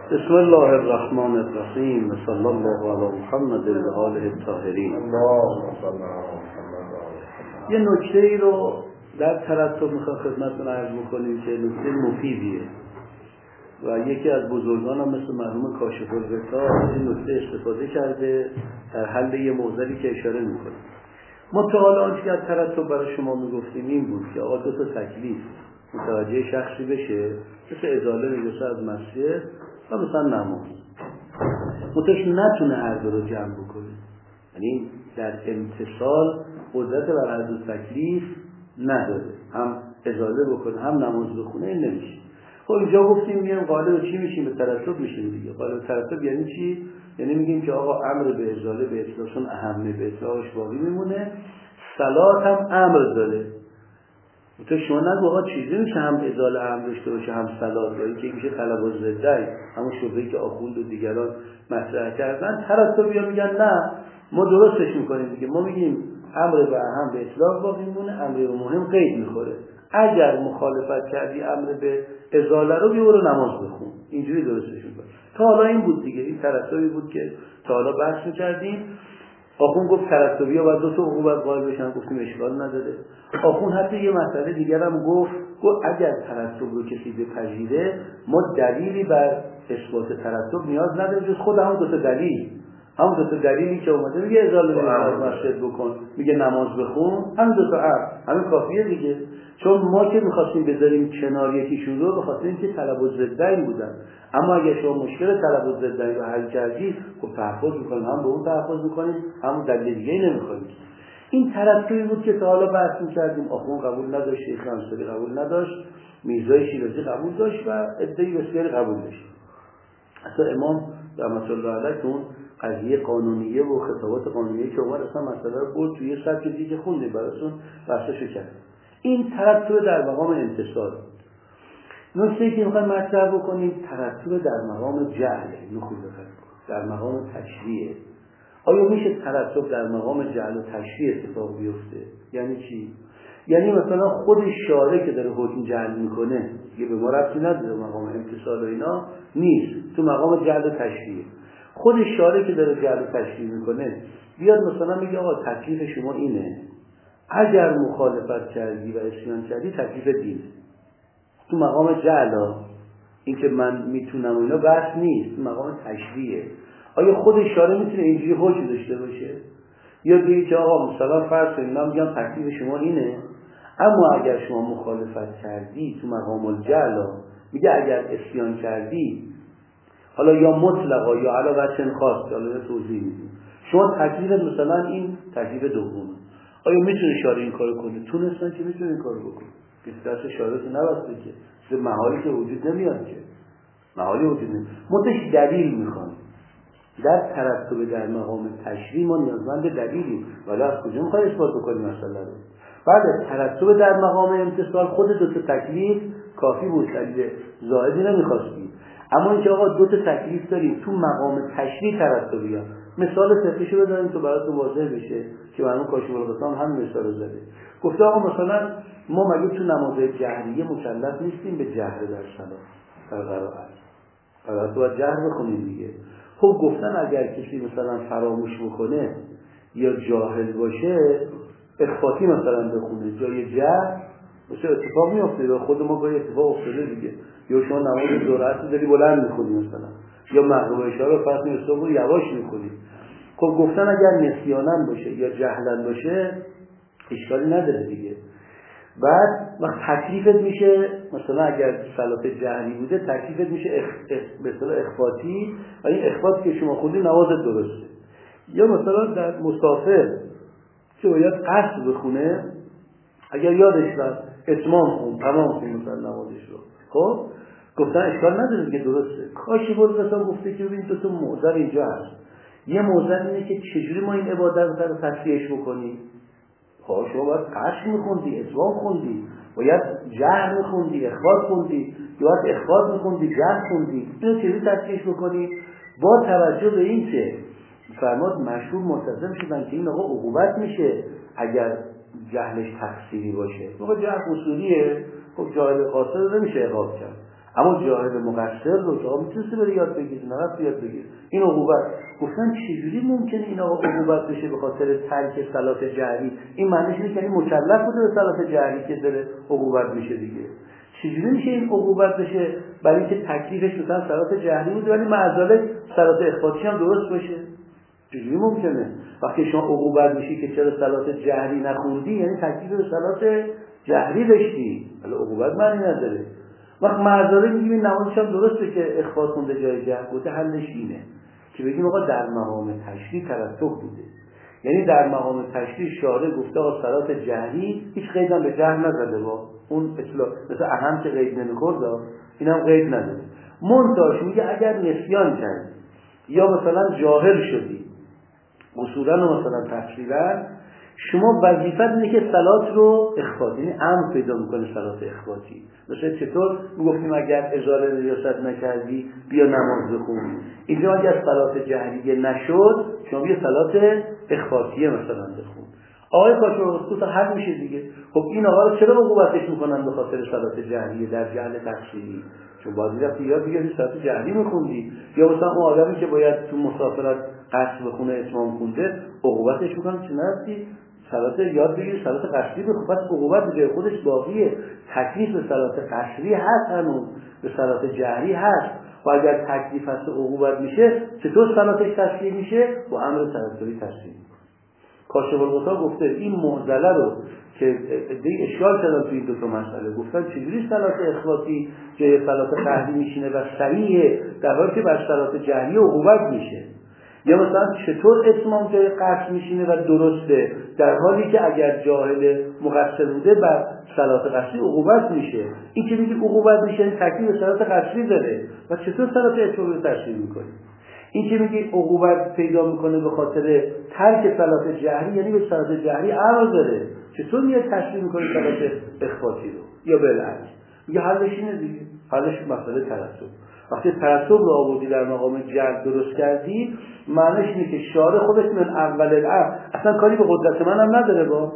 بسم الله الرحمن الرحیم. صلی الله علی محمد و آله الطاهرین. یه نکته ای رو در ترتب میخوام خدمتتون عرض بکنیم که نکته مفیدیه و یکی از بزرگان هم مثل مرحوم کاشف الغطا از این نکته استفاده کرده در حل یه موضوعی که اشاره میکنه. ما تا حالا آنچه که از ترتب برای شما میگفتیم این بود که آقا دو تا تکلیف متوجه شخصی بشه، مثل ازاله نجاسه از مسجد و مثلا نماز، متوش نتونه هر دو رو جمع بکنه، یعنی در امتصال قدرت بر هر دو تکلیف نداره، هم ازاله بکنه هم نماز بخونه، این نمیشه. خب اینجا گفتیم میگیم قالب چی میشیم؟ به ترتب میشیم دیگه. قالب ترتب یعنی چی؟ یعنی میگیم که آقا امر به ازاله به اطلاقشون اهمه، به اطلاقش باقی میمونه. صلات هم امر داره. تو شما نگو آقا چیزی میشه هم ازاله امر داشته باشه هم صلات، یا اینکه میشه طلب و زده، همون شبهه‌ای که آخوند و دیگران مطرح کردن. ترتب یا میگن نه ما درستش میکنیم دیگه، ما میگیم امر به اهم به اطلاق باقی میمونه، امر به مهم قید میخوره. اگر مخالفت کردی امر به ازاله رو برو نماز بخون، اینجوری درستش میکنه. تا حالا این بود دیگه، این ترتبی بود که تا حالا بحث میکردیم. آخون گفت ترتبی‌ها باید دو تا عقوبت قائل بشن، گفتیم اشکال نداره. آخون حتی یه مسئله دیگر هم گفت اگر ترتب رو کسی بپذیره ما دلیلی بر اثبات ترتب نیاز نداره جز خود همون دو تا دلیل. همون دو تا دلیلی که اومده میگه ازاله از مسجد بکن، میگه نماز بخون، همین دو تا همین کافیه دیگه. چون ما که می‌خواستیم بذاریم کنار یکیشون رو، بخاطر اینکه طلب الضدین بودن. اما اگه شما مشکل طلب الضدین رو حل کردی، خب تحفظ می‌کنیم، هم به اون تحفظ می‌کنیم، هم دلیل دیگه‌ای نمی‌خوایم. این ترتبی بود که تا حالا بحث می‌کردیم. آخوند قبول نداشت، شیخ انصاری قبول نداشت، میرزای شیرازی قبول داشت و عده‌ای بسیاری قبول داشت. اصلا امام رحمت الله علیه اون قضیه قانونیه و خطابات قانونیه که اومد اصلا مسئله رو برد توی سطح دیگه خوندیم براتون بحثشو کرد. این ترتب در مقام امتصال. نکته‌ای که می‌خوایم مطرح بکنیم ترتب در مقام جعل، در مقام تشریع. آیا میشه ترتب در مقام جعل و تشریع اتفاق بیفته؟ یعنی چی؟ یعنی مثلا خود شارع که داره حکم جعل میکنه یه به ما ربطی نداره، مقام امتصال و اینا نیست، تو مقام جعل و تشریع. خود شارع که داره جعل و تشریع میکنه بیاد مثلا میگه آقا تکلیف شما اینه، اگر مخالفت کردی و اسیان کردی تکلیف دینه. تو مقام جعل، این که من میتونم و اینا بحث نیست، تو مقام تشریعه. آیا خود شارع میتونه اینجوری حکم داشته باشه؟ یا بگه که آقا مثلا فرض کنید من میگم تکلیف شما اینه، اما اگر شما مخالفت کردی تو مقام الجعل، میگه اگر اسیان کردی، حالا یا مطلقا یا علی وجه خاص، حالا توضیح میدیم، شما تکلیف مثلا این تکلیف دومه. آیا میتونه شارع این کارو کنه؟ تونستن که میتونه این کارو بکنه. دست شارع که نبسته که چه محالی که وجود نمیاد، که محالی وجود نمیاد. متش دلیل میخوان. در ترتب در مقام تشریع ما نیازمند دلیلی، ولی از کجا میخوای اثبات بکنیم مسئله رو؟ بعد از ترتب در مقام امتصال خود دو تا تکلیف کافی بود، دلیل زائدی نمیخواستی. اما اینکه آقا دو تا تکلیف داریم تو مقام تشریع ترتبیه. مثال فقهیشو بزنیم تو براتون واضح بشه که مرحوم کاشف الغطا هم مثال رو زده. گفته آقا مثلا ما مگه تو نماز جهریه مکلف نیستیم به جهر در صلات در قرائت باید جهر بخونیم دیگه. خب گفتن اگر کسی مثلا فراموش بکنه یا جاهل باشه اخفاتی مثلا بخونه جای جهر، مثلا اتفاق میفته و خود ما گاهی اتفاق افتاده دیگه. یا شما نماز ظهر داری بلند میخونی مثلا، یا مغرب اشاره فرض می‌کنی رو یواش میخونی. خب گفتن اگر نسیانن باشه یا جهلن باشه اشکالی نداره دیگه. بعد وقت تکلیفت میشه مثلا اگر صلات جهری بوده تکلیفت میشه مثلا اخفاتی، و این اخفاتی که شما خوندی نمازت درسته. یا مثلا در مسافر که باید قصد بخونه، اگر یادش رفت اتمام خون تمام خون مثلا نمازش رو، خب گفتن اشکال نداره دیگه درسته. کاشی بود مثلا گفته که ببین تو موضوع اینجا هست. یه موضوع اینه که چجوری ما این عبادت رو تصحیحش بکنیم. خب شما باید قصد میخوندی، اتمام خوندی، باید جهر میخوندی، اخفاض خوندی، یا باید اخفاض میخوندی، جهر خوندی. اینو چجوری تصحیحش بکنی؟ با توجه به این که فرماد مشهور ملتزم شدن که این آقا عقوبت میشه اگر جهلش تقصیری باشه. موقع جهل اصولیه، خب جاهل قاصر نمیشه عقاب کرد. اما جاهل مقصر رو تو میتونستی بری یاد بگیری، نه یاد بگیر. این عقوبت گفتن چجوری ممکنه این عقوبت بشه به خاطر ترک صلات جهری؟ این معنیش اینه که مکلف بوده به صلات جهری که داره عقوبت میشه دیگه. چجوری میشه این عقوبت بشه برای اینکه تکلیفش مثلا صلات جهری بوده ولی معذالک صلات اخفاتی هم درست باشه؟ چجوری ممکنه؟ وقتی شما عقوبت میشی که چرا صلات جهری نخوندی، یعنی تکلیف به صلات جهری داشتی، ولی عقوبت معنی نداره. وقت معذالک میگیم این نمازش هم درسته که اخفاء خونده جای جهر بوده، حلش اینه که بگیم آقا در مقام تشریع ترتب بوده، یعنی در مقام تشریع شارع گفته آقا صلات جهری هیچ قید هم به جهر نزده، با اون اطلاع مثل اهم که قید نمیخورد این هم قید نداره. منتهاش میگه اگر نسیان کردی یا مثلا جاهل شدی اصولا و مثلا تفصیلا، شما وظیفت اینه که صلات رو اخفاتی، یعنی امر پیدا میکنه صلات اخفاتی. مثلا چطور میگفتیم اگر ازاله ریاست نکردی بیا نماز بخون، اینجا اگر صلات جهریه نشد شما بیا صلات اخفاتیه مثلا بخون. آقای کاشف حل میشه دیگه. خب این آقا رو چرا عقوبتش میکنن به خاطر صلات جهریه در جهل تفصیلی؟ چون باید رفتی یا دیگه صلات جهری میخوندی، یا مثلا اون آدمی که باید تو مسافرت قصر بخونه اتمام خونده عقوبتش میکنن چه نرفتی صلات یاد بگیری صلات قصری بخون. پس عقوبت به جای خودش باقیه، تکلیف به صلات قصری هست، هنوز به صلات جهری هست. و اگر تکلیف هست عقوبت میشه، چطور صلاتش تصحیح میشه؟ با امر ترتبی تصحیح. کاشف الغطا گفته این معضله رو که دیگه اشکال کردن تو این دو تا مسئله، گفتن چجوری صلات اخواتی جای صلات قهری میشینه و صحیحه در حالی که بر صلات جهری عقوبت میشه، یا مثلا چطور اتمام جای قصر میشینه و درسته در حالی که اگر جاهل مقصر بوده بر صلات قصری عقوبت میشه. این که میگه عقوبت میشه این تکلیف صلات قصری داره و چطور صلات اتمام رو تشریح میکنه؟ این که میگه عقوبت پیدا میکنه به خاطر ترک صلات جهری، یعنی به صلات جهری امر داره، چطور میاد تشریح میکنه صلات اخفاتی رو؟ یا بالعکس میگه حلش اینه دیگه، حلش مسئله ترتب. وقتی ترتب رو آوردی در مقام جهر درست کردی، معنیش اینه که شارع خودش من اول الامر اصلا کاری به قدرت من هم نداره، با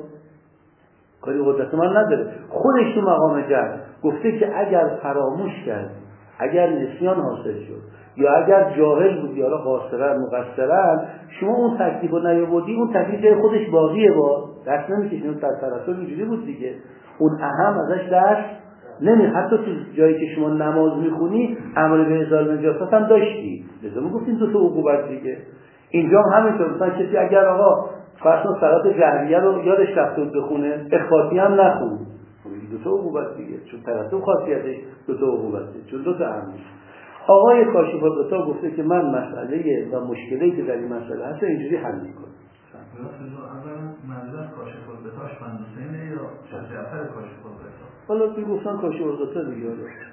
کاری به قدرت من نداره، خودش تو مقام جهر گفته که اگر فراموش کرد، اگر نسیان حاصل شد، یا اگر جاهل بودی حالا قاصرن مقصرن، شما اون تکلیف رو نیاوردی، اون تکلیف جای خودش باقیه، با دست نمیکشین. اون ترتب اینجوری بود دیگه، اون اهم ازش دست نمی. حتی تو جایی که شما نماز میخونی امر به ازاله نجاست هم داشتی، لذا میگفتین دو تا عقوبت دیگه. اینجا هم همینطور، مثلا کسی اگر آقا فرض کن صلات جهریه رو یادش رفت بود بخونه، اخفاتی هم نخون، دو تا عقوبت دیگه، چون ترتب خاصیتش دو تا عقوبته، چون دو تا امر. آقای کاشف الغطا گفته که من مسئله و مشکلی که در این مسئله هست اینجوری حل میکنم. منظور کاشف الغطا من حسینه یا جعفر کاشف الغطا؟ حالا توی گفتن کاشف الغطا دیگه.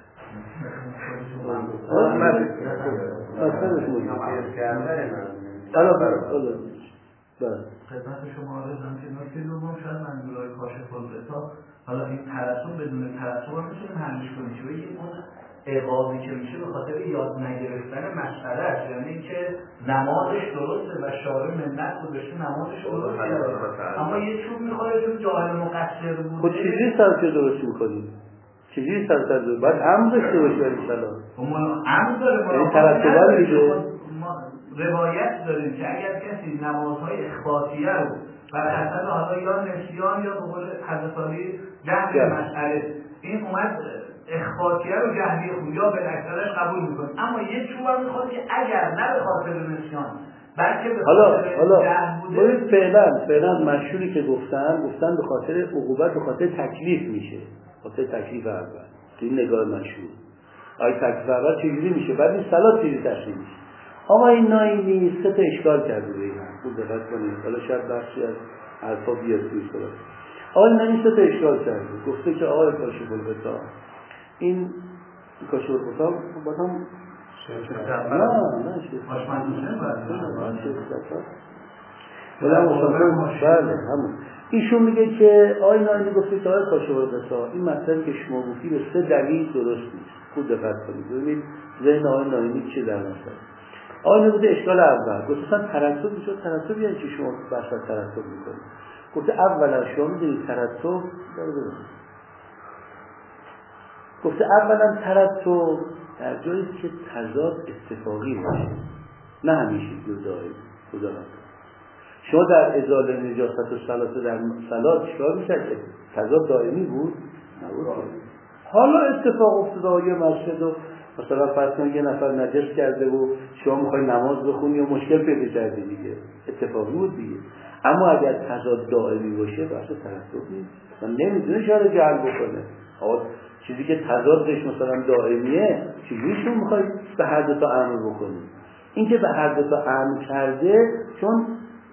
خدمت شما آرزم که نکته دوم شاید منظورهای کاشف الغطا حالا این ترتب بدون ترتب هم میتونیم حلش کنیم که بگیم اون عقابی که میشه به خاطر یاد نگرفتن مسئله است، یعنی اینکه نمازش درسته و شارع منت گذاشته نمازش درسته، اما یه چوب میخوره چون جاهل مقصر بوده. خب چجوری سرکه درست میکنیم؟ چجوری سرکه درست؟ باید امر داشته باشه برای سلام. امر داره، این ترتبه دیگه. روایت داریم که اگر کسی نمازهای اخباتیه رو بر حسب حالا یا نسیان یا به قول حضرت علی جهل مسئله این اومد اخباتیه رو جهلی خود یا بالاکثرش قبول میکنه، اما یه چوب هم میخواد که اگر نه به خاطر نسیان بلکه به خاطر جهل بوده. فعلا مشهوری که گفتن به خاطر عقوبت به خاطر تکلیف میشه، خاطر تکلیف اول تو این نگاه مشهور. آیا تکلیف اول چجوری میشه بعد این صلات چجوری تشریح میشه؟ آقای نایمی سه تا اشکال کرده به این خوب دقت کنید، حالا شاید بخشی از حرفا بیاد توی صورت. آقای نایمی سه تا اشکال کرده، گفته که آقای کاشف الغطا این کاشف الغطا با هم ایشون میگه که آقای نایمی گفته که آقای کاشف الغطا این مطلبی که شما گفتی به سه دلیل درست نیست. خوب دقت کنید ببینید ذهن آقای نایمی چه در نظر. آقای نبوده اشکال اول گفت اصلا ترتب میشه، ترتب یعنی چی شما بحث ترتب میکنید؟ گفته اولا شما میدونید ترتب گفته اولا ترتب در جایی که تضاد اتفاقی باشه، نه همیشه دائمی. خدا نکنه شما در ازاله نجاست و صلات در صلات چیکار می‌کرد؟ تضاد دائمی بود؟ نبود. حالا اتفاق افتاده یه مسجد و مثلا فرض کنید یه نفر نجس کرده و شما می‌خواید نماز بخونی و مشکل پیدا کردی دیگه، اتفاقی بود دیگه. اما اگر تضاد دائمی باشه واسه ترتب نیست، مثلا نمی‌دونه شاید جعل بکنه. آقا چیزی که تضادش مثلا دائمیه چجوری شما می‌خواید به هر دو تا امر بکنید؟ این که به هر دو تا امر کرده، چون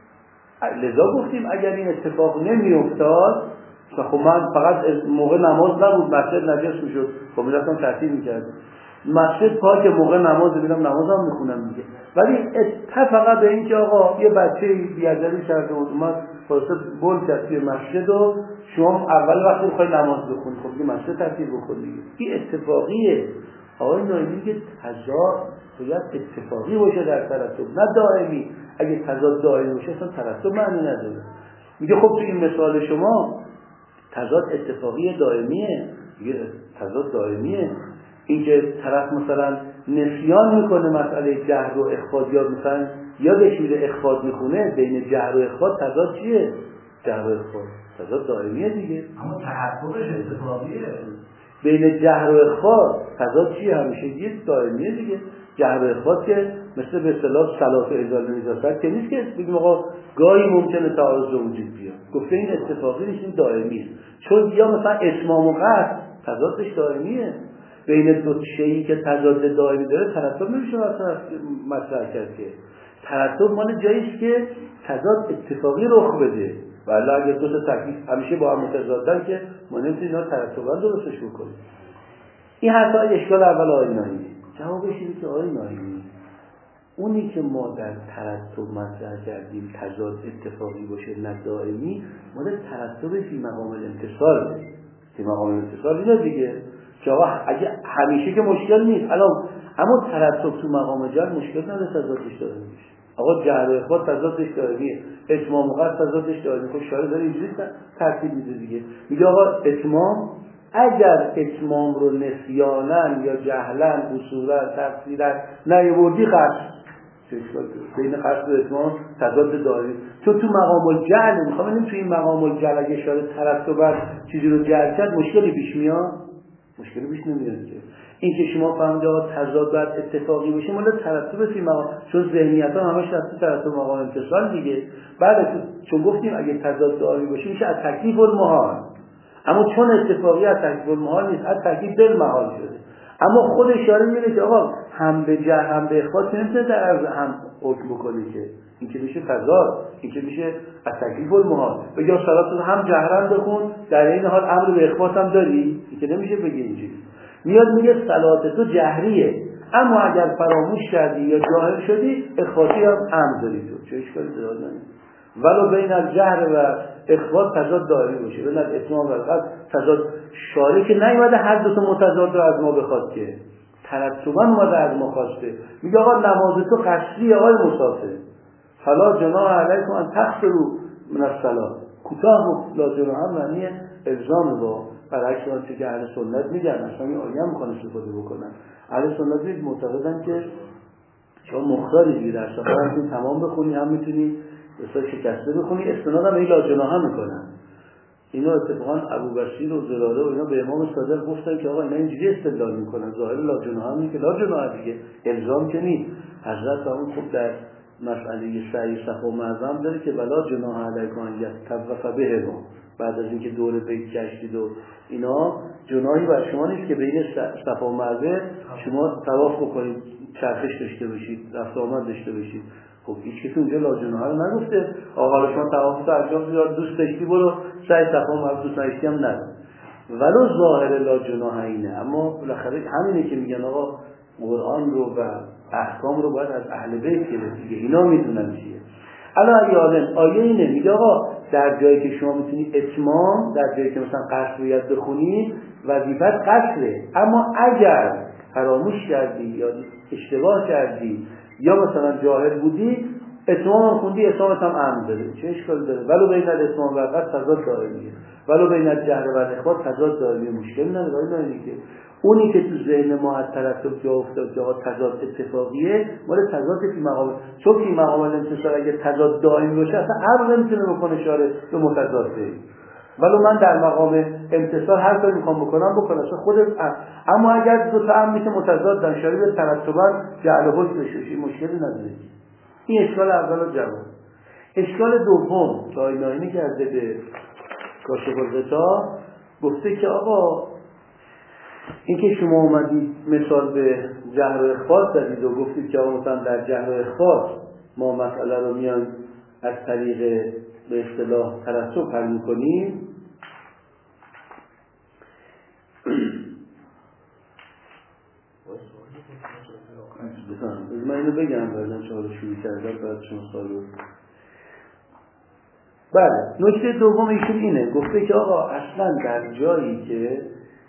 لذا گفتیم اگر این اتفاق نمی‌افتاد، خب من فقط موقع نماز نبود مسجد نجس میشد، خب میرفتم ترتیب میکردم مسجد پاک موقع نماز میرم نمازم میخونم دیگه. ولی فقط به این که آقا یه بچه بیادبی کرده و اومد واسه بول کرد توی مسجد و شما اول وقتی میخوای نماز بخونی خب دیگه مسجد ترتیب بکن دیگه، این اتفاقیه. آقای نایمی که تضاد باید اتفاقی باشه در ترتب نه دائمی. اگه تضاد دائمی باشه اصلا ترتب معنی نداره. میگه خب تو این مثال شما تضاد اتفاقی دائمیه، میگه تضاد دائمیه. این که طرف مثلا نسیان میکنه مسئله جهر و اخفاض یا مثلا یادش میره اخفاض میخونه، بین جهر و اخفاض تضاد چیه؟ جهر و اخفاض تضاد دائمیه دیگه، اما تحققش اتفاقیه. بین جهر و اخفاض تضاد چیه؟ همیشه یه دائمیه دیگه. جهر و اخفاض که مثل به اصطلاح صلات و ازاله نجاست که نیست که بگیم آقا گاهی ممکنه تعارض وجود بیاد. گفته این اتفاقی نیست، این دائمیه. چون یا مثلا اتمام و قصد تضادش دائمیه. بین دو شیئی که تضاد دائمی داره ترتب نمیشه مطرح کرد که ترتب مال جاییست که تضاد اتفاقی رخ بده. ولی اگه دو تا تکلیف همیشه با هم متضادن که ما نمیتونیم اینا ترتبا درستش بکنیم. این حتی اشکال اول آقای نایمی. جوابش اینه که آقای نایمی اونی که ما در ترتب مطرح کردیم تضاد اتفاقی باشه نه دائمی، مال ترتب فی مقام الامتصال. فی مقام الامتصال اینه دیگه که آقا اگه همیشه که مشکل نیست الان، اما ترتب تو مقام جهر مشکل نداره تضادش داره میشه. آقا جهر و اخفاض تضادش دائمیه، اتمام و قصد تضادش دائمیه. خب شارع داره اینجوری ترتیب میده دیگه. میگه آقا اتمام اگر اتمام رو نسیانن یا جهلن اصولا تفسیرن نیاوردی قصد بین قصد و اتمام تضاد دائمی. چون تو مقام الجهل میخوام ببینیم تو این مقام الجهل اگه اشاره ترتب چیزی رو جهل کرد مشکلی پیش میاد؟ مشکلی پیش نمیاد که. این که شما فهمیدید تضاد باید اتفاقی باشه مال ترتب فی مقام، چون ذهنیت‌ها همش رفته ترتب مقام امتصال دیگه. بعد چون گفتیم اگه تضاد دائمی باشه میشه از تکلیف المحال، اما چون اتفاقی از تکلیف المحال نیست، از تکلیف بالمحال شده. اما خود اشاره میده که آقا هم به جهر هم به اخفاض نمیتونه در عرض هم حکم بکنه که این که میشه تضاد، این که میشه از تکلیف المحال. بگم صلات هم جهرن بخون در این حال امر به اخفاض هم داری، این که نمیشه بگی اینجوری. میاد میگه صلات تو جهریه، اما اگر فراموش کردی یا جاهل شدی اخفاضی هم امر داری تو. چه اشکالی داره؟ ولو بین الجهر و اخفاض تضاد دائمی باشه، بین اتمام و قصد تضاد. شارع که نیومده هر دو تا متضاد رو از ما بخواد که ترتبا اومده از ما خواسته. میگه آقا نماز تو قصری آقای مسافر فلا جناح علیکم ان تقصروا من الصلاه. کوتاه لا جناح معنی الزام با برعکس اون که اهل سنت میگن، اصلا این آیه هم میخوان استفاده بکنن. اهل سنت معتقدن که شما مختاری دیگه در سفر هم تمام بخونی هم میتونی مثلا شکسته بخونی، استناد هم این لا جناح میکنن. اینا اتفاقا ابوبصیر و زلاله و اینا به امام صادق گفتن که آقا اینا اینجوری استدلال میکنن، ظاهر لا جناح هم که لا جناح دیگه الزام که نیست. حضرت هم خوب در مسئله سعی صفا و معظم داره که ولا جناح علیکم ان یطوف بهما، بعد از اینکه دور بیت گشتید و اینا جناحی بر شما نیست که بین صفا و مروه شما طواف بکنید، چرخش داشته باشید، رفت آمد داشته باشید. خب هیچ کسی اونجا لا جناح رو نگفته. حالا شما طواف انجام بدید دوست داشتی برو، سعی صفا و مروه دوست نداشتی هم نرو. ولو ظاهر لا جناح اینه، اما بالاخره همینه که میگن آقا قرآن رو و احکام رو باید از اهل بیت گرفت دیگه، اینا میدونن چیه. الان یادن آیه اینه میگه آقا در جایی که شما میتونی اتمام، در جایی که مثلا قصر رویت بخونی وظیفت قصره، اما اگر فراموش کردی یا اشتباه کردی یا مثلا جاهل بودی اتمام هم خوندی، اتمامت هم امر داره. چه اشکالی داره؟ ولو بین الاتمام و قصر تضاد دائمیه، ولو بین الجهر و الاخفاض تضاد دائمیه، مشکل نداره. ولی نه که اونی که تو ذهن ما از ترتب جا افتاد که تضاد اتفاقیه مال تضاد فی مقام، چون فی مقام الانتصار اگه تضاد دائم باشه اصلا عقل نمیتونه بکنه اشاره به متضاد. ولی من در مقام انتصار هر کاری میخوام بکنم اصلا خودت اما اگر دو تا امری که متضادن شاری به ترتبا جعل حکم بشه مشکلی نداره. این اشکال اول و جواب. اشکال دوم که آقای ناینی کرده به کاشف الغطا، گفته که آقا این که شما اومدید مثال به جهر و اخفاء زدید و گفتید که آقا مثلا در جهر و اخفاء ما مسئله رو میان از طریق به اصطلاح ترتب حل میکنیم. من اینو بگم بعدا چهار شروع کردم بعد شما سالو. بله، نکته دوم ایشون اینه، گفته که آقا اصلا در جایی که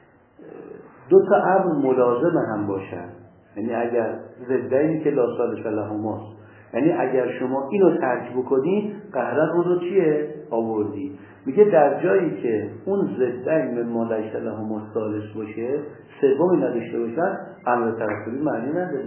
دو تا امر ملازم هم باشن، یعنی اگر ضدینی که لا صالح لهما، یعنی اگر شما اینو ترک بکنی قهرن اون رو چیه آوردی. میگه در جایی که اون ضدین مما لیس لهما ثالث باشه، سومی نداشته باشن، امر ترتبی معنی نداره.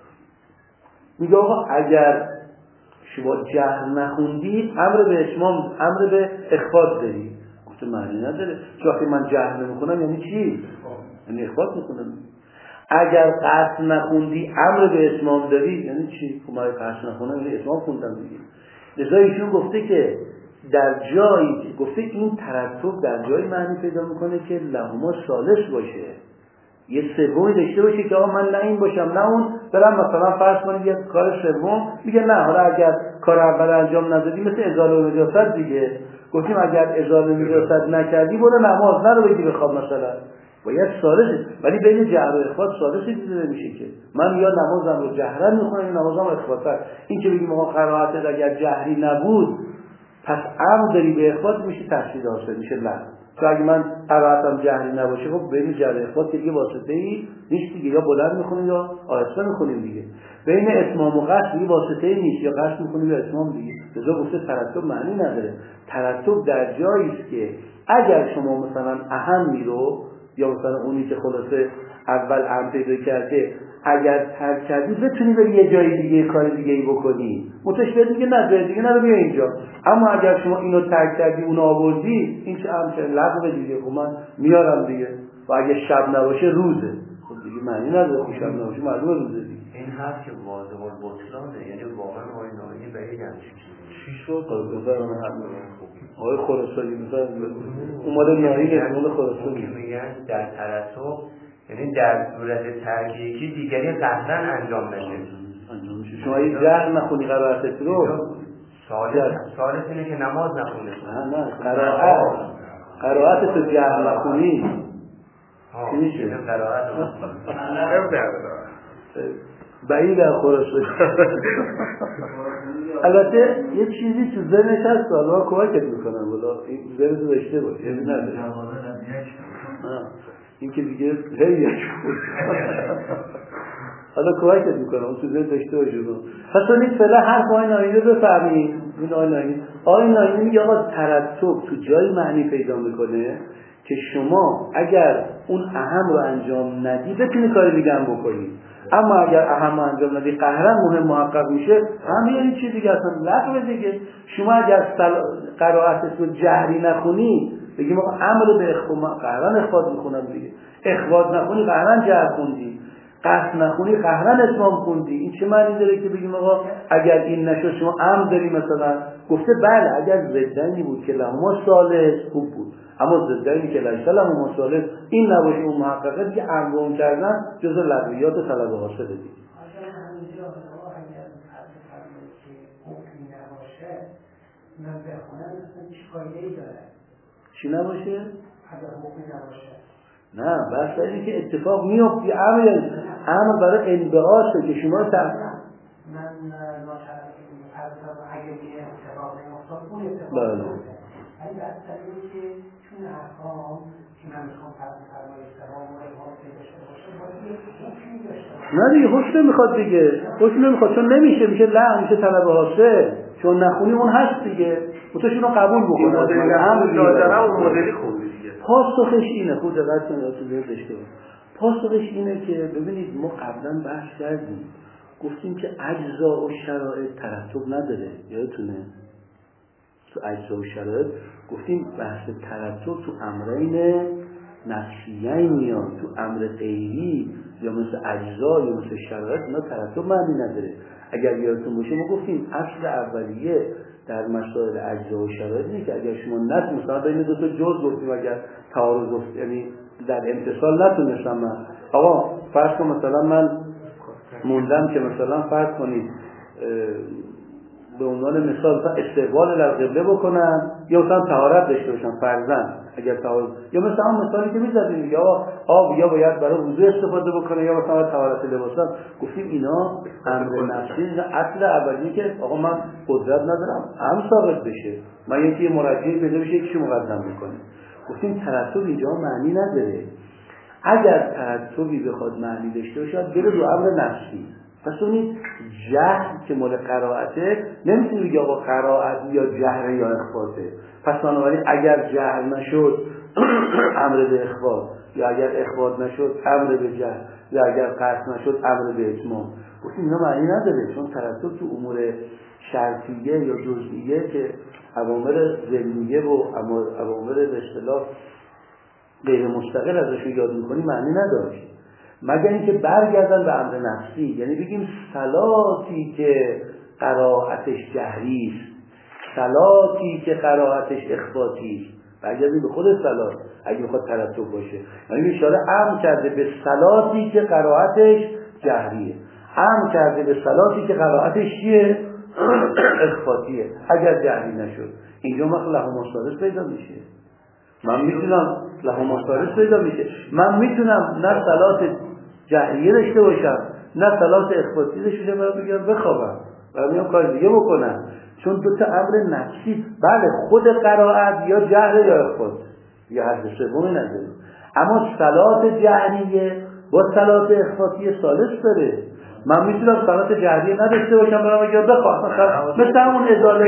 میگه آقا اگر شما جهر نخوندی امر به اتمام، امر به اخفاء داری، گفته معنی نداره. چون وقتی من جهر نمیکنم یعنی چی؟ یعنی اخفاء میکنم. اگر قصد نخوندی امر به اتمام داری یعنی چی؟ خب من قصد نخونم یعنی اتمام خوندم دیگه. لذا ایشون گفته که در جایی، گفته این ترتب در جایی معنی پیدا میکنه که لهما ثالث باشه، یه سومی داشته باشه که آقا من نه این باشم نه اون، برم مثلا فرض کنید یه کار سوم، میگه نه حالا اگر کار اول انجام ندادی مثل ازاله و نجاست دیگه، گفتیم اگر ازاله و نجاست نکردی برو نماز نرو بگی بخواب مثلا، باید ثالثه. ولی بین جهر و اخفاء ثالثی دیده نمیشه که من یا نمازم رو جهرن میخونم یا نمازم اخفاء. این که بگیم آقا قرائت اگر جهری نبود پس امر داری به اخفاء میشه تفسیر حاصل میشه نه. چون اگه من قرائتم جهری نباشه خب بین جهر و اخفاء که دیگه واسطه‌ای نیست دیگه، یا بلند میخونیم یا آهسته میخونیم دیگه. بین اتمام و قصد دیگه واسطه‌ای نیست، یا قصد میخونیم یا اتمام دیگه. لذا گفته ترتب معنی نداره. ترتب در جایی است که اگر شما مثلا اهمی رو یا مثلا اونی که خلاصه اول امر پیدا کرده اگر ترک کردی بتونی بری یه جای دیگه کار دیگه ای بکنی، متشبه دیگه نه جای دیگه نرو بیا اینجا. اما اگر شما اینو ترک کردی اونو آوردی این چه امر لغو دیگه، خب من میارم دیگه. و اگه شب نباشه روزه، خب دیگه معنی نداره که شب نباشه معلومه روزه دیگه. این حرف که واضح البطلانه، یعنی واقعا آقای ناینی به یک همچین چی شد؟ آقای خراسانی مثلا اومده ناینی اسمال خراسانی میگن در ترتب، یعنی در صورت ترک یکی دیگری قطعا انجام نشه. شما یه جهر نخونی قرائتت رو سالت اینه که نماز نخونه. نه قرائتت رو جهر نخونی چی میشه؟ قرائت بعید در خراسانی. البته یه چیزی تو ذهنش هست حالا کمکت میکنم، حالا این ذهن تو داشته باش یعنی نداره این که دیگه هی حالا کمکت میکنم اون تو ذهن داشته باشه. پس اون فعلا حرف آقای ناینی رو بفهمید. آقای ناینی میگه آقا ترتب تو جای معنی پیدا میکنه که شما اگر اون اهم رو انجام ندی بتونی کار دیگه هم بکنی، اما اگر اهم انجام ندی قهرن مهم محقق میشه هم یعنی چی دیگه، اصلا لغو دیگه. شما اگر قرائتت رو جهری نخونی بگیم آقا امر به اخفاء قهرن اخفاء میخونم دیگه، اخفاء نخونی قهرن جهر خوندی، قصد نخونی قهرن اتمام خوندی. این چه معنی داره که بگیم آقا اگر این نشد شما امر داری مثلا؟ گفته بله اگر ضدنی بود که لهما ثالث خوب بود، اما ضدنی که لیس لهما ثالث این نباشه اون محققه دیگه امر کردن جزء لغویات طلب حاصل دیگه. من بخونم مثلا چی فایده‌ای داره؟ چی نباشه؟ اگر حکمی نباشه. نه بس اینه که اتفاق میفتی، امر برای انبعاثه که شما من ناچارم اگر یه اتفاق نمیفتاد اون اتفاق نمیفته. ولی در طریقی که چون احکام که من میخوام فرمای ثواب و احکام داشته باشه باید یه حکمی داشته باشه. نه دیگه حکم نمیخواد دیگه، حکم نمیخواد چون نمیشه، میشه لغو، میشه طلب حاصل. چون نخونی اون هست دیگه، متوشون رو قبول بکنه. مدلی خوندی دیگه. پاسخش اینه، خود دقت کنید تو ذهن داشته باش. پاسخش اینه که ببینید ما قبلا بحث کردیم، گفتیم که اجزا و شرایط ترتب نداره. یادتونه تو اجزا و شرایط گفتیم بحث ترتب تو امرین نفسیین میاد، تو امر غیری یا مثل اجزا یا مثل شرایط اینا ترتب معنی نداره. اگر یادتون باشه ما گفتیم اصل اولیه در مسائل اجزا و شرایط اینه که اگر شما مثلا بین دو تا جز گفتیم، اگر تعارض یعنی در امتصال نتونستم من آقا فرض کن مثلا من موندم که مثلا فرض کنید به عنوان مثال استقبال در قبله بکنم یا مثلا طهارت داشته باشم فرضاً، اگر طهارت یا مثلا اون مثالی که می‌زدیم دیگه آب یا باید برای وضو استفاده بکنه یا مثلا طهارت لباسم، گفتیم اینا امر نفسی اصل اولیه که آقا من قدرت ندارم هم ثابت بشه، من یکی مرجعی پیدا بشه یکیشو مقدم می‌کنه. گفتیم ترتب اینجا معنی نداره. اگر ترتبی بخواد معنی داشته باشه بره رو امر نفسی. پس اونید جهل که مال قرائته نمیتونی بگی آقا قرائت یا جهر یا اخفاته. پس بنابراین اگر جهل نشد امر به اخفات، یا اگر اخفات نشد امر به جهل، یا اگر قصد نشد امر به اتمام. گفتیم اینا معنی نداره، چون ترتب تو امور شرطیه یا جزئیه که اوامر ذهنیه و اوامر به اصطلاح غیر مستقل ازش یاد می‌کنی معنی نداشت، مگر اینکه برگردن به امر نفسی. یعنی بگیم صلاتی که قرائتش جهری است، صلاتی که قرائتش اخفاتی است، برگردیم به خود صلات اگه میخواد ترتب باشه. یعنی اشاره امر کرده به صلاتی که قرائتش جهریه، امر کرده به صلاتی که قرائتش چیه؟ اخفاتیه. اگر جهری نشد اینجا له مصادف پیدا میشه. من میتونم له مصادف پیدا میشه، من میتونم نه صلات جهریه داشته باشم نه صلات اخفاتی داشته باشم، بگم بخوابم و میام کار دیگه بکنم، چون دو تا امر نفسی. بله خود قرائت یا جهر یا اخفات یا حد سومی نداره، اما صلات جهریه با صلات اخفاتی ثالث داره. من میتونم صلات جهریه نداشته باشم برام بگم بخواب، مثل همون ازاله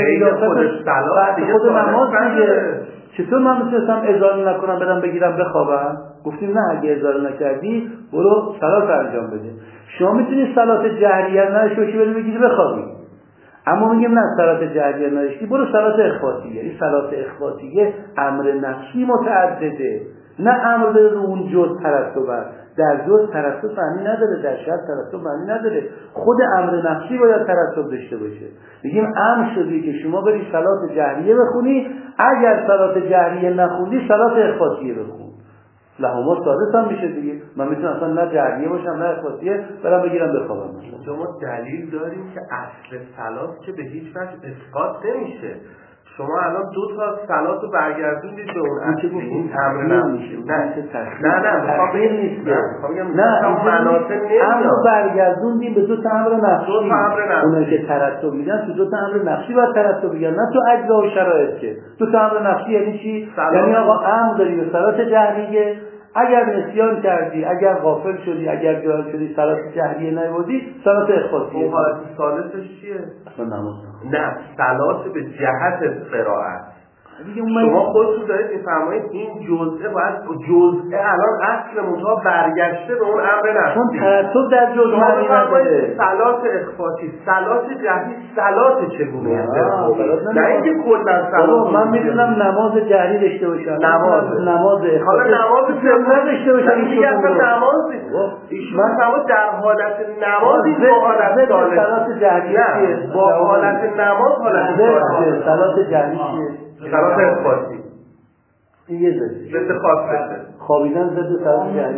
خود نماز دیگه. چطور من میتونستم ازاله نکنم برم بگیرم بخوابم؟ گفتیم نه، اگه ازاله نکردی برو صلات انجام بده. شما میتونی صلات جهریه نداشته باشی بری بگیری بخوابی، اما میگیم نه صلات جهریه نداشتی برو صلات اخفاتیه. این صلات اخفاتیه امر نفسی متعدده، نه امر به اون جز ترتب. در جز ترتب معنی نداره، در شرط ترتب معنی نداره، خود امر نفسی باید ترتب داشته باشه. میگیم امر شدی که شما بری صلات جهریه بخونی، اگر صلات جهریه نخوندی صلات اخفاتیه بخون. لهما ثالث هم میشه دیگه. من میتونم اصلا نه جهریه باشم نه اخفاتیه برام بگیرم بخوابم. شما دلیل داریم که اصل صلات که به هیچ وجه اسقاط نمیشه. شما الان دو تا صلات رو برگردوندید به اون اصل، این امر نمیشه. نه تخییر نیست. نه مناطق امر رو برگردوندیم به دو تا امر نفسی. اونایی که ترتب میدن تو دو تا امر نفسی باید ترتب بگن، نه تو اجزا و شرایط. که دو تا امر نفسی یعنی چی؟ یعنی آقا امر داری به صلات جهریه، اگر نسیان کردی، اگر غافل شدی، اگر جاهل شدی صلات جهریه نیاوردی صلات اخفاتیه. حالت ثالثش چیه؟ اصلا نماز نه، صلات به جهت قرائت. شما خودتون دارید میفرمایید این جزءه باید جزءه الان اصل منتها برگشته به اون امر نفسی، چون ترتب در جزء معنی نداره. صلات اخفاتی، صلات جهری، صلات چگونه؟ نه اینکه کلا صلات. من میتونم نماز جهری داشته باشم، نماز اخفاتی، حالا نماز نداشته باشم. این اصلا نماز من در حالت نمازی با حالت صلات جهری با حالت نماز حالت صلات جهری چیه؟ صلات اخفاتی. این یه ضد خاص بشه. خوابیدن ضد صلات جهری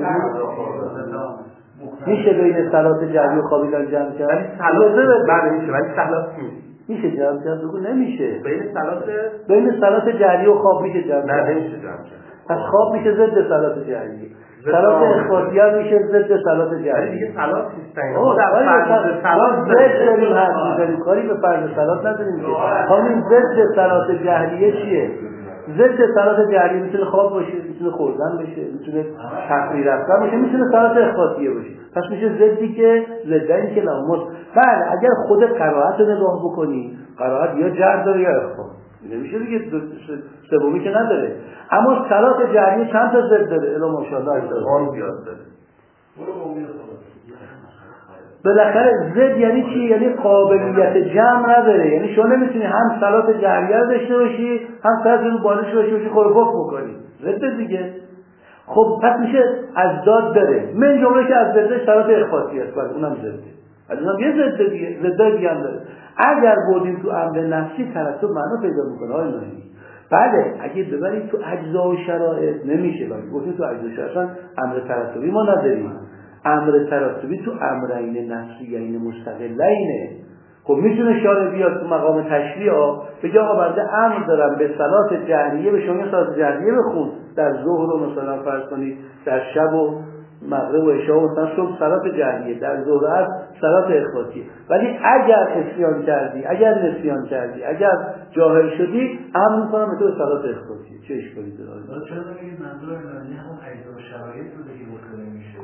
میشه بین صلات جهری و خوابیدن جمع کرد؟ بله میشه، ولی صلات میشه جمع کرد؟ بگو نمیشه. بین صلات جهری و خواب میشه جمع کرد؟ نه نمیشه جمع کرد. پس خواب میشه ضد صلات جهری، صلات اخفاتی هم میشه ضد صلات جهری. دیگه صلات نیستن. صلات ضد داریم حرف میزنیم، کاری به فرض صلات نداریم. همین ضد صلات جهریه چیه؟ ضد صلات جهریه میتونه خواب باشه، میتونه خوردن باشه، میتونه تفریح رفتن باشه، میتونه صلات اخفاتیه باشه. پس میشه ضدی که ضدی که لاموس. بله اگر خود قرائت رو نگاه بکنی، قرائت یا جهر داره یا اخفا، نمیشه دیگه سومی که نداره. اما صلات جهریه چند تا ضد داره؟ الا ماشاءالله اون زیاد داره. بالاخره زد یعنی چی؟ یعنی قابلیت جمع نداره. یعنی شما نمیتونی هم صلات جهریه رو داشته باشی هم صلات رو بالش باشی خورپف بکنی. زد دیگه. خب پس میشه از داد داره. من جمله که از زده صلات اخفاتی است. بله اونم زده. از اونم یه زده دیگه. زده دیگه هم داره. اگر بردیم تو امر نفسی ترتب معنا پیدا میکنه آقای ناینی. بله اگه ببرید تو اجزا و شرایط نمیشه. ولی گفتیم تو اجزا و شرایط امر ترتبی ما نداریم. امر ترتبی تو امرین نفسیین مستقلینه. خب میتونه شارع بیاد تو مقام تشریع بگه آقا بنده امر دارم به صلات جهریه به شما صلات جهریه بخون در ظهر و مثلا فرض کنید در شب و مغرب و عشاء و مثلا صبح صلات جهریه در ظهر از صلات اخفاتی. ولی اگر اسیان کردی اگر نسیان کردی اگر جاهل شدی امر میکنم به تو صلات اخفاتی. چه اشکالی داره؟ چرا میگید منظور الهی همون اجزا و شرایط رو دیگه گفته نمیشه؟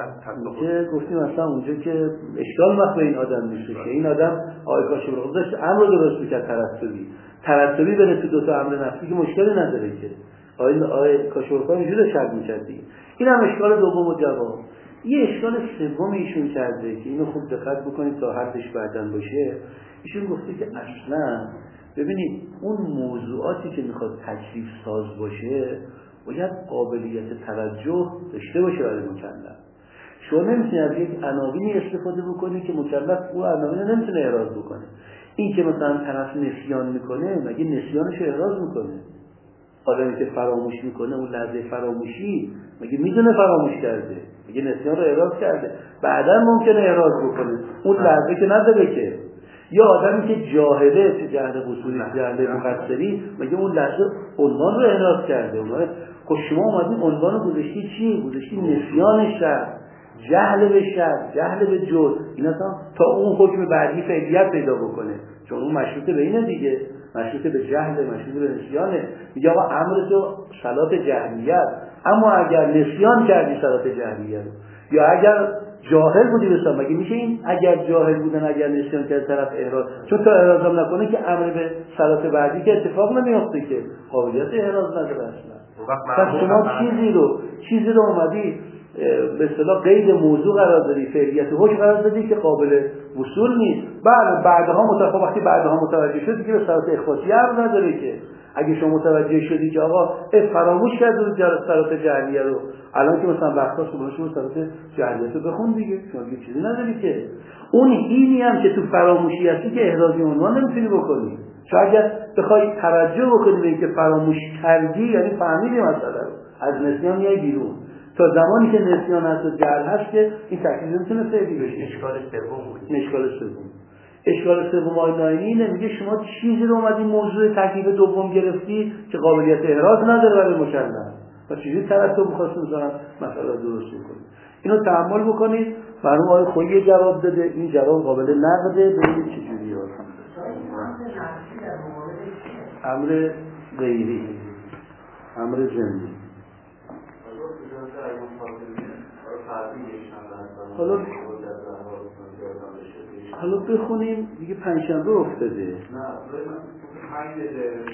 گفتیم اصلا اونجا که اشکال وقت به این آدم میشه که این آدم آقای کاشف‌القرآن داشت امر رو درست میکرد ترتبی بره تو دو تا امر نفسی که مشکلی نداره که آقای کاشف‌القرآن اینجوری شرط میکرد. این هم اشکال دوم و جواب. یه اشکال سوم ایشون کرده که اینو خوب دقت بکنید تا حدش بعدن باشه. ایشون گفته که اصلا ببینید اون موضوعاتی که میخواد تکلیف ساز باشه باید قابلیت توجه داشته باشه برای مکلف. شما نمیتونی از یک عناوینی استفاده بکنی که مکلف اون عناوین رو نمیتونه احراز بکنه. این که مثلا طرف نسیان میکنه مگه نسیانش رو احراز میکنه؟ آدمی که فراموش میکنه اون لحظه فراموشی مگه میدونه فراموش کرده؟ مگه نسیان رو احراز کرده؟ بعدا ممکنه احراز بکنه اون لحظه که نداره که. یا آدمی که جاهله چه جهل قصوری جهل مقصری مگه اون لحظه عنوان رو احراز کرده؟ خب شما اومدین عنوان رو گذاشتی چی؟ گذاشتی نسیان شر، جهل به شر، جهل به جهل. اینا تا اون حکم بعدی فعلیت پیدا بکنه چون اون مشروطه به اینه دیگه، مشروطه به جهل، مشروطه به نسیانه. میگه آقا امر تو صلات جهلیت، اما اگر نسیان کردی صلات جهلیت یا اگر جاهل بودی بسام مگه میشه این اگر جاهل بودن اگر نسیان کرد طرف احراز، چون تا احراز هم نکنه که امر به صلات بعدی که اتفاق نمیافته که قابلیت احراز نداره اصلا. پس شما چیزی رو اومدی به اصطلاح قید موضوع قرار دادی، فعلیت حکم قرار دادی که قابل وصول نیست. وقتی بعدها متوجه شدی که به صلات اخفاتی امر نداره که. اگه شما متوجه شدی که آقا فراموش کردی صلات جهلیه رو، الان که مثلا وقتا صبحشون صلات جهلیه رو بخون دیگه، شما دیگه چیزی نداری که. اون هینی هم که تو فراموشی هستی که احرازی عنوان نمیتونی بکنی. چون اگر بخوای توجه بکنی به اینکه فراموش کردی یعنی فهمیدی مسئله رو، از نسیان میای بیرون. تا زمانی که نسیان هست و جهل هست که این تکلیف نمیتونه فعلی بشه. اشکال سوم آقای ناینی نمیگه شما چیزی رو اومدی موضوع تکلیف دوم گرفتی که قابلیت احراز نداره برای مکلف و چیزی ترتب می‌خواستم بزنم مسئله درست کنید. اینو تأمل بکنید. مرحوم آقای خویی جواب داده، این جواب قابل نقده. ببینید چجوریه. امر غیری، امر زنده. حالا بخونیم دیگه، پنجشنبه افتاده.